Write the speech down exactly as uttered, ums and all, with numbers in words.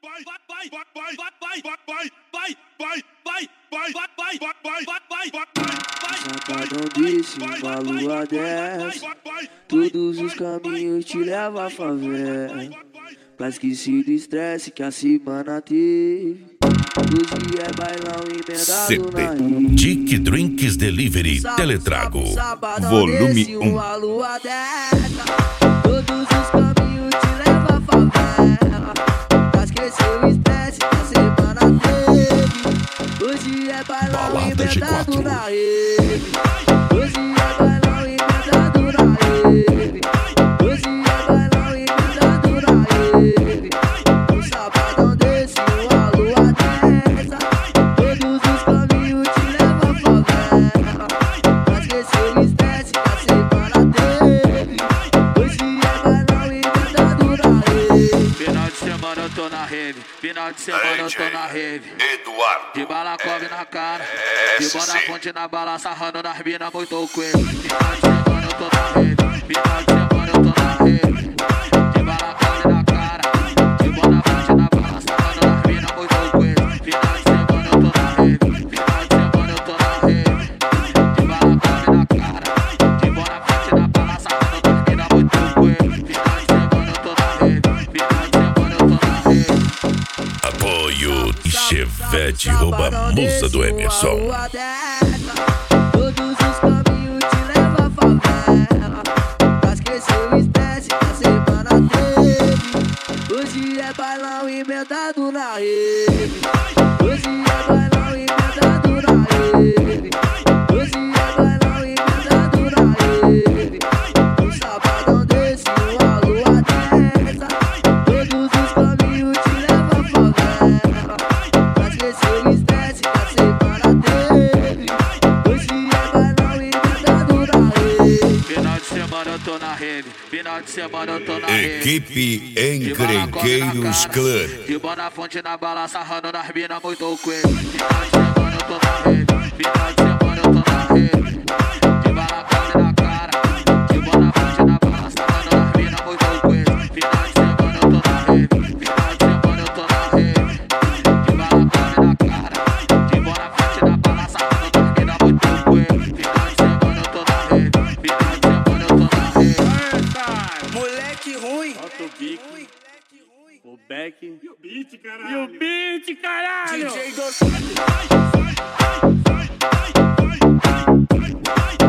Sacadão disse, uma lua dessa, todos os caminhos te levam à favela. Pra esquecer do estresse que a semana teve. Hoje é bailão emendado na rede. Dick Drinks Delivery Teletrago Volume um. Uma lua dessa, todos os caminhos te levam à favela. Pra esquecer o estresse que a semana teve. Hoje é bailão emendado na rede. Hoje é bailão emendado na rede. Hoje é bailão emendado na rede. Um sabadão desse, uma lua dessa, todos os caminhos te levam à favela. Pra esquecer o estresse que a semana teve. Hoje é bailão emendado na rede. Final de semana eu tô na rede. Final de semana eu tô na rede. Eduardo De bala come na cara, de boa na fonte na bala, sarrando nas mina muito coelho. Final de semana eu tô na rede, final de semana eu tô na rede. De bala come na cara, de boa na fonte na bala, sarrando nas mina muito coelho. Final de semana eu tô na rede, final de semana eu tô na rede. De bala come na cara, de boa na fonte na bala, sarrando nas mina muito coelho. Final de semana eu tô na rede, final de semana eu tô na rede. Apoio Chevette rouba a musa do Emerson. Todos os caminhos te levam à favela. Pra esquecer o estresse que a semana teve. Hoje é bailão emendado na rede. Hoje é bailão emendado na rede. Hoje é bailão emendado na rede. Um sabadão desse, uma lua dessa, todos os caminhos te levam à favela. Pra esquecer o estresse que a semana teve. Hoje é bailão emendado na rede. Final de semana eu tô na rede, final de semana eu tô na rede. Equipe Encrenqueiros Clã. De boa na fonte na bala, sarrando nas mina muito coelho. Final de semana eu tô na rede, final de semana eu tô na rede. De bala come na cara, de boa na fonte na bala, sarrando nas mina muito coelho. Final de semana eu tô na rede, final de semana eu tô na rede. De bala come na cara, de boa na fonte na bala, sarrando nas mina muito coelho. Final de semana eu tô na rede, final de semana eu tô na rede. Moleque ruim. Solta o bico, o back E o beat, caralho. e o beat, caralho! D J do...